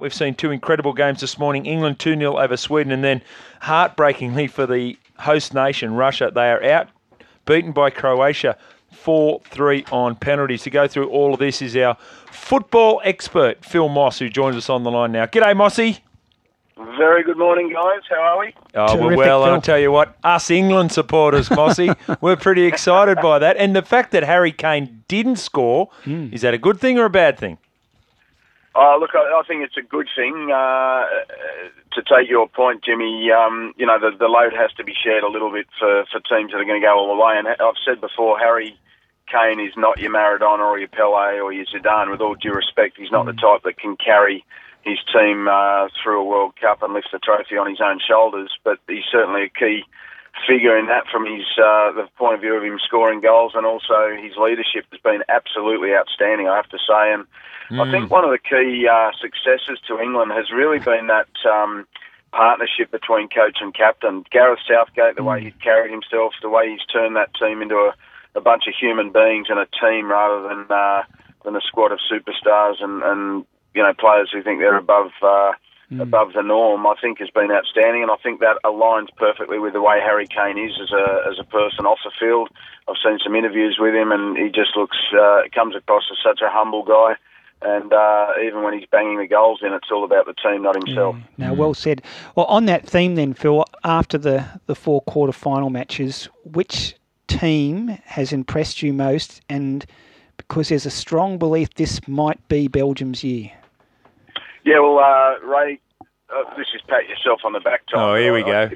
We've seen two incredible games this morning. England 2-0 over Sweden, and then heartbreakingly for the host nation, Russia, they are out, beaten by Croatia 4-3 on penalties. To go through all of this is our football expert, Phil Moss, who joins us on the line now. G'day, Mossy. Very good morning, guys. How are we? Oh, we're well, and I'll tell you what, us England supporters, Mossy, we're pretty excited by that. And the fact that Harry Kane didn't score, is that a good thing or a bad thing? Look, I think it's a good thing. To take your point, Jimmy, the load has to be shared a little bit for teams that are going to go all the way. And I've said before, Harry Kane is not your Maradona or your Pelé or your Zidane. With all due respect, he's not the type that can carry his team through a World Cup and lift the trophy on his own shoulders. But he's certainly a key figure in that from his the point of view of him scoring goals, and also his leadership has been absolutely outstanding, I have to say. And I think one of the key successes to England has really been that partnership between coach and captain. Gareth Southgate, the way he's carried himself, the way he's turned that team into a bunch of human beings and a team rather than a squad of superstars and players who think they're above the norm, I think has been outstanding, and I think that aligns perfectly with the way Harry Kane is as a person off the field. I've seen some interviews with him, and he just comes across as such a humble guy. And even when he's banging the goals in, it's all about the team, not himself. No, well said. Well, on that theme then, Phil, after the four quarter-final matches, which team has impressed you most? And because there's a strong belief this might be Belgium's year. Yeah, well, Ray, this is pat yourself on the back, Tom. Oh, here we go.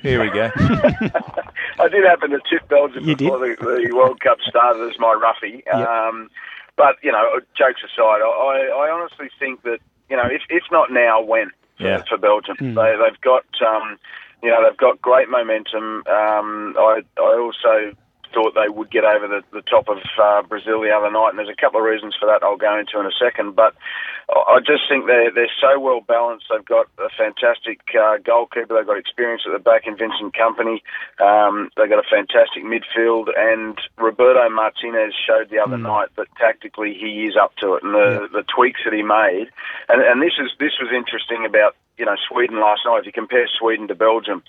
I did happen to tip Belgium before the World Cup started as my roughie. Yep. But, jokes aside, I honestly think that, if not now, when for Belgium? They've got, they've got great momentum. I also thought they would get over the top of Brazil the other night, and there's a couple of reasons for that I'll go into in a second. But I just think they're so well balanced. They've got a fantastic goalkeeper. They've got experience at the back in Vincent Kompany. They've got a fantastic midfield, and Roberto Martinez showed the other night that tactically he is up to it, and the tweaks that he made. And this was interesting about Sweden last night. If you compare Sweden to Belgium,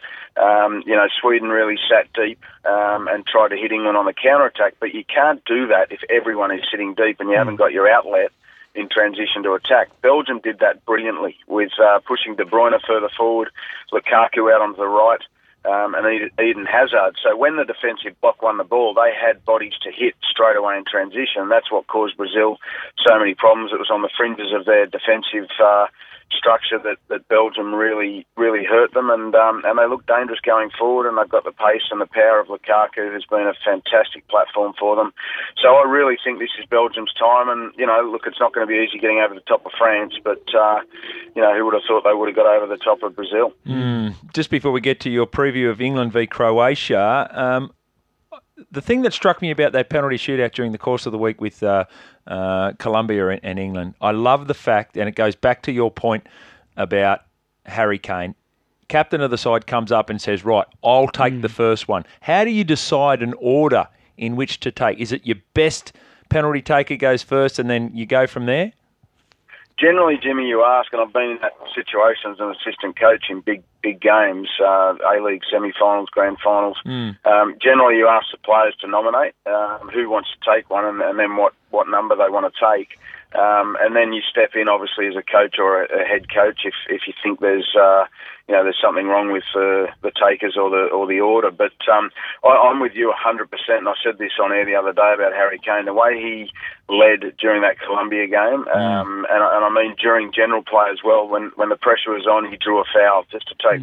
Sweden really sat deep and tried to hit England on the counter-attack, but you can't do that if everyone is sitting deep and you haven't got your outlet in transition to attack. Belgium did that brilliantly with pushing De Bruyne further forward, Lukaku out onto the right, and Eden Hazard. So when the defensive block won the ball, they had bodies to hit straight away in transition. That's what caused Brazil so many problems. It was on the fringes of their defensive structure that Belgium really hurt them, and they look dangerous going forward, and they've got the pace and the power of Lukaku, who's been a fantastic platform for them. So I really think this is Belgium's time, and look, it's not going to be easy getting over the top of France, but who would have thought they would have got over the top of Brazil? Just before we get to your preview of England v Croatia, the thing that struck me about that penalty shootout during the course of the week with Colombia and England, I love the fact, and it goes back to your point about Harry Kane, captain of the side comes up and says, right, I'll take the first one. How do you decide an order in which to take? Is it your best penalty taker goes first and then you go from there? Generally, Jimmy, you ask, and I've been in that situation as an assistant coach in big games, A-League semi-finals, grand finals. Generally, you ask the players to nominate who wants to take one and then what number they want to take. And then you step in, obviously, as a coach or a head coach if you think there's something wrong with the takers or the order. But I'm with you 100%, and I said this on air the other day about Harry Kane. The way he led during that Colombia game, and I mean during general play as well, when the pressure was on, he drew a foul just to take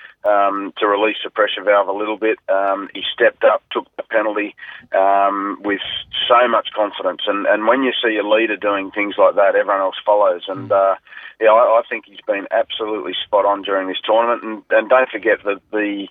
to release the pressure valve a little bit. He stepped up, took the penalty with so much confidence. And when you see a leader doing things like that, everyone else follows. And I think he's been absolutely spot on during this tournament. And don't forget that the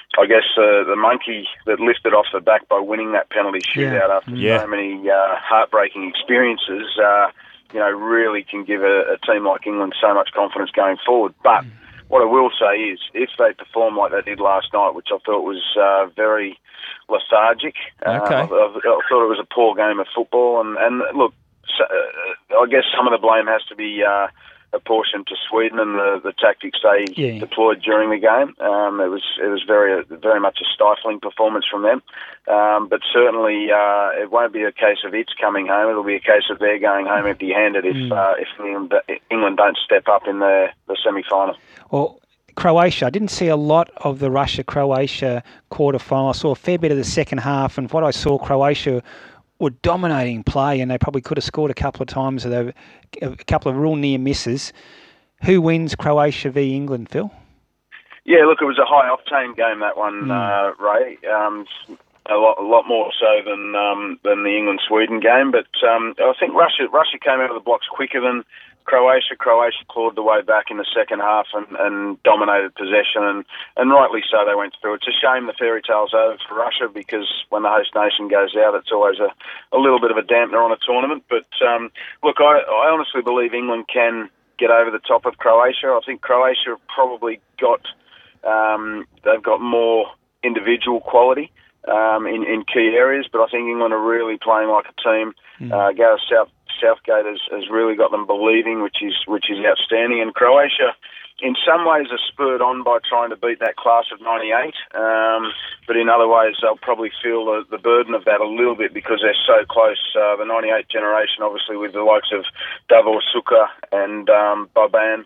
monkey that lifted off the back by winning that penalty shootout after so many heartbreaking experiences, really can give a team like England so much confidence going forward. But what I will say is, if they perform like they did last night, which I thought was very lethargic, I thought it was a poor game of football. And look, I guess some of the blame has to be apportioned to Sweden and the tactics they deployed during the game. It was very much a stifling performance from them. But certainly it won't be a case of it's coming home. It'll be a case of they're going home empty-handed if England don't step up in the semi-final. Well, Croatia, I didn't see a lot of the Russia-Croatia quarter-final. I saw a fair bit of the second half, and what I saw, Croatia were dominating play, and they probably could have scored a couple of times. A couple of real near misses. Who wins Croatia v England, Phil? Yeah, look, it was a high-octane game, that one, Ray. A lot more so than the England-Sweden game, but I think Russia came out of the blocks quicker than Croatia. Croatia clawed the way back in the second half and dominated possession, and rightly so they went through. It's a shame the fairy tale's over for Russia, because when the host nation goes out, it's always a little bit of a dampener on a tournament. But look, I honestly believe England can get over the top of Croatia. I think Croatia have probably they've got more individual quality in key areas, but I think England are really playing like a team. Gareth Southgate has really got them believing, which is outstanding. And Croatia, in some ways, are spurred on by trying to beat that class of '98, but in other ways, they'll probably feel the burden of that a little bit because they're so close. The '98 generation, obviously, with the likes of Davor Suker and Boban,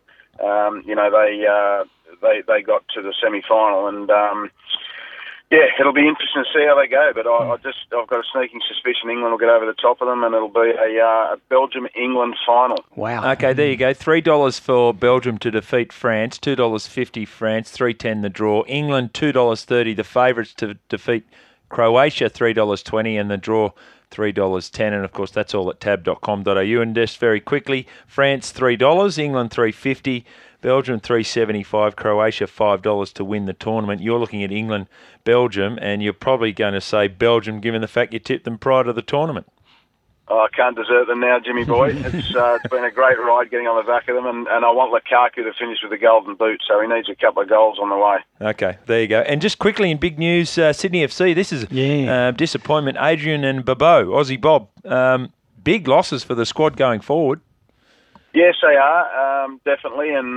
they got to the semi-final, and yeah, it'll be interesting to see how they go, but I've got a sneaking suspicion England will get over the top of them, and it'll be a Belgium-England final. Wow. Okay, there you go. $3 for Belgium to defeat France, $2.50 France, $3.10 the draw. England, $2.30 the favourites to defeat Croatia, $3.20, and the draw, $3.10. And, of course, that's all at tab.com.au. And just very quickly, France, $3, England, $3.50. Belgium, $3.75, Croatia, $5 to win the tournament. You're looking at England, Belgium, and you're probably going to say Belgium, given the fact you tipped them prior to the tournament. Oh, I can't desert them now, Jimmy boy. It's been a great ride getting on the back of them, and I want Lukaku to finish with the golden boot, so he needs a couple of goals on the way. Okay, there you go. And just quickly in big news, Sydney FC, this is disappointment. Adrian and Bobo, Aussie Bob, big losses for the squad going forward. Yes, they are, definitely, and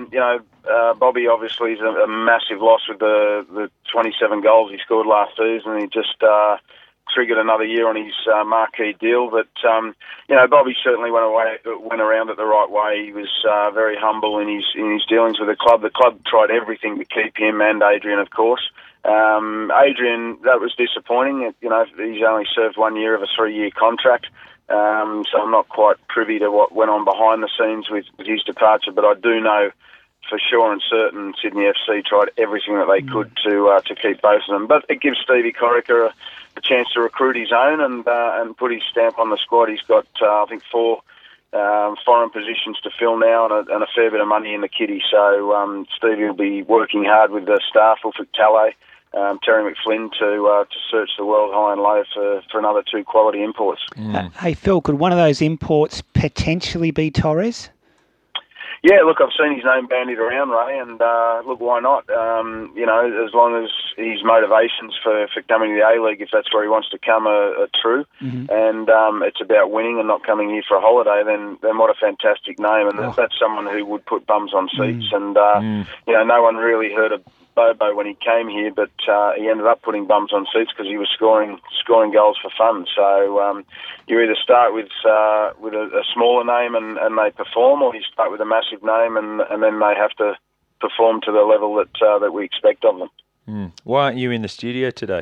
Bobby obviously is a massive loss with the 27 goals he scored last season. He just triggered another year on his marquee deal, but Bobby certainly went around it the right way. He was very humble in his dealings with the club. The club tried everything to keep him and Adrian, of course. Adrian, that was disappointing. He's only served 1 year of a 3-year contract. So I'm not quite privy to what went on behind the scenes with his departure, but I do know for sure and certain Sydney FC tried everything that they could to keep both of them. But it gives Stevie Corica a chance to recruit his own and put his stamp on the squad. He's got, I think, 4 foreign positions to fill now and a fair bit of money in the kitty. So Stevie will be working hard with the staff, Ulfric Talay, Terry McFlynn to search the world high and low for another 2 quality imports. Hey, Phil, could one of those imports potentially be Torres? Yeah, look, I've seen his name bandied around, Ray, and look, why not? As long as his motivations for coming to the A-League, if that's where he wants to come, are true, and it's about winning and not coming here for a holiday, then what a fantastic name, and that's someone who would put bums on seats, and no one really heard of Bobo when he came here, but he ended up putting bums on seats because he was scoring goals for fun. So you either start with a smaller name and they perform, or you start with a massive name and then they have to perform to the level that we expect of them. Why aren't you in the studio today?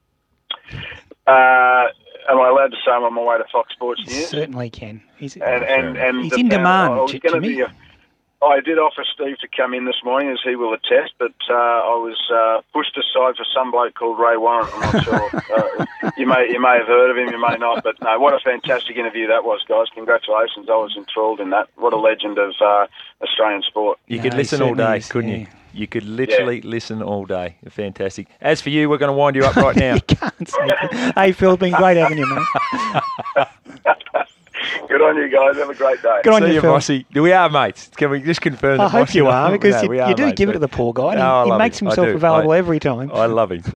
Am I allowed to say I'm on my way to Fox Sports News? Certainly can. He's and in demand, Jimmy. I did offer Steve to come in this morning, as he will attest, but I was pushed aside for some bloke called Ray Warren. I'm not sure. You may have heard of him, you may not, but no, what a fantastic interview that was, guys. Congratulations. I was enthralled in that. What a legend of Australian sport. You could listen all day, couldn't you? You could literally listen all day. Fantastic. As for you, we're going to wind you up right now. You can't say that. Hey, Phil, been great having you, mate. Good on you guys. Have a great day. Good on See you, Phil. Bossy. We are mates. Can we just confirm that? I hope you are, because you do mates, give it to the poor guy. And he makes himself available every time. I love him.